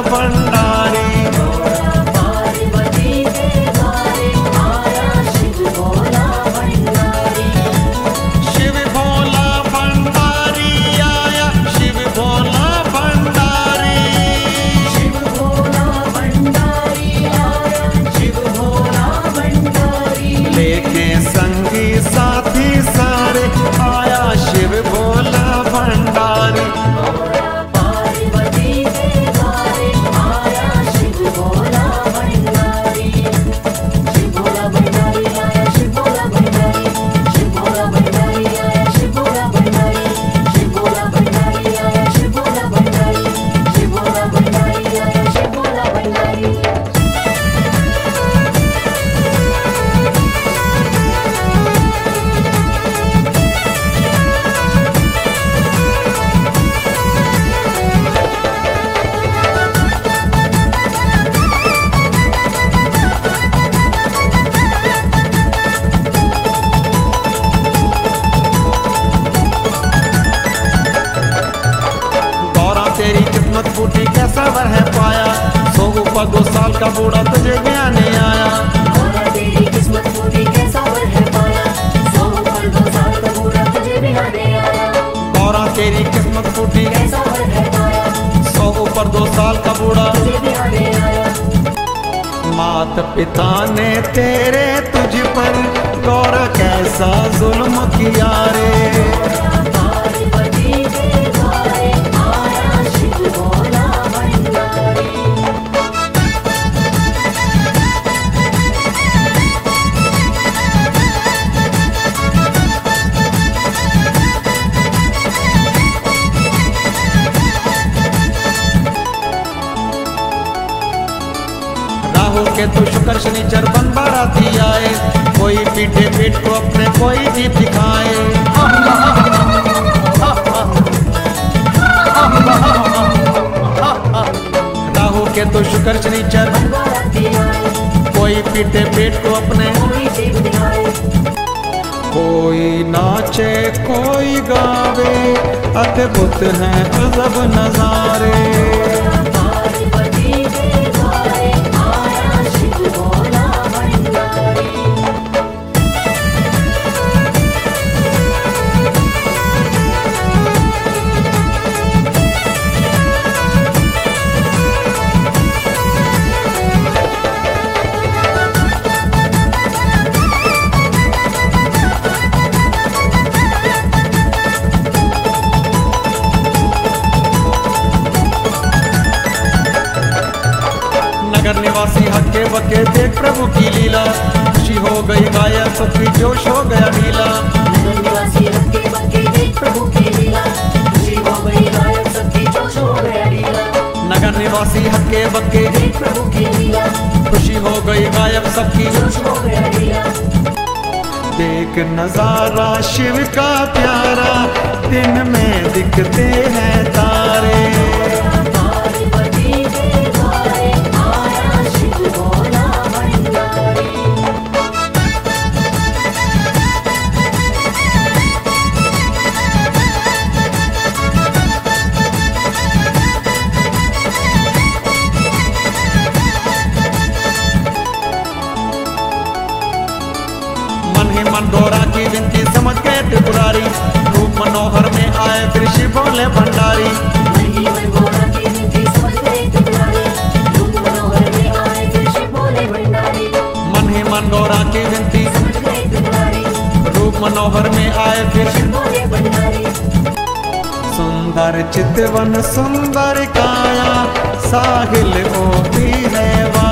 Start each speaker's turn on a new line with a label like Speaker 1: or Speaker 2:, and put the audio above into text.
Speaker 1: भंडारी।
Speaker 2: पार्वती के द्वारे आया शिव भोला भंडारी।
Speaker 1: शिव भोला भंडारी आया, शिव भोला भंडारी।
Speaker 2: शिव भोला भंडारी आया, शिव भोला भंडारी।
Speaker 1: लेके संगी साथी सारे आया शिव भोला भंडारी।
Speaker 2: पार्वती के द्वारे आया शिव भोला भंडारी। शिव भोला भंडारी आया, शिव भोला भंडारी। शिव भोला भंडारी आया, शिव भोला भंडारी। शिव भोला भंडारी आया, शिव भोला भंडारी। शिव भोला भंडारी आया, शिव भोला भंडारी।
Speaker 1: गौरा तेरी किस्मत फूटी कैसा वर है पाया, 100 ऊपर 2 साल का बूढ़ा तुझे ज्ञान आया।
Speaker 2: गौरा तेरी किस्मत फूटी कैसा वर है पाया, 100 ऊपर 2 साल का बूढ़ा तुझे भी आने आया।
Speaker 1: गौरा तेरी किस्मत फूटी
Speaker 2: कैसा वर है पाया,
Speaker 1: 100 ऊपर 2 साल का बूढ़ा।
Speaker 2: तुझे भी आने आया।
Speaker 1: मात पिता ने तेरे तुझ पर गौरा कैसा जुल्म किया रे।
Speaker 2: पार्वती के द्वारे आया शिव भोला भंडारी।
Speaker 1: राहु के तो शुक्र शनिचर बन बाराती आए, कोई पीठे पीठ को अपने कोई भी दिखाए। राहु के तो शुक्र शनिचर
Speaker 2: बाराती आए,
Speaker 1: कोई पीठे पेट को अपने।
Speaker 2: कोई देव दिखाए।
Speaker 1: कोई नाचे कोई गावे, अद्भुत हैं अजब नजारे।
Speaker 2: पार्वती के द्वारे आया शिव भोला भंडारी।
Speaker 1: नगर निवासी हक्के बक्के देख प्रभु की लीला, खुशी हो गई गायक सबकी जोश हो गया ढीला।
Speaker 2: नगर निवासी हक्के बक्के देख प्रभु की लीला, खुशी हो गई गायक सबकी जोश हो गया ढीला।
Speaker 1: नगर निवासी हक्के बक्के
Speaker 2: देख प्रभु की लीला,
Speaker 1: खुशी हो गई गायक सबकी।
Speaker 2: जोश हो गया ढीला।
Speaker 1: देख नजारा शिव का प्यारा, दिन में दिखते हैं तारे।
Speaker 2: पार्वती के द्वारे आया शिव भोला भंडारी।
Speaker 1: मन ही मन गौरा की विनती समझ गए त्रिपुरारी, रूप मनोहर में आए फिर शिव भोले भंडारी।
Speaker 2: नहीं मन गौरा की विनती समझ गए त्रिपुरारी, रूप मनोहर में आए फिर शिव भोले भंडारी।
Speaker 1: मन ही मन गौरा की विनती
Speaker 2: समझ गए त्रिपुरारी,
Speaker 1: रूप मनोहर में आए फिर
Speaker 2: शिव भोले भंडारी।
Speaker 1: सुंदर चितवन सुंदर काया, साहिल वो भी है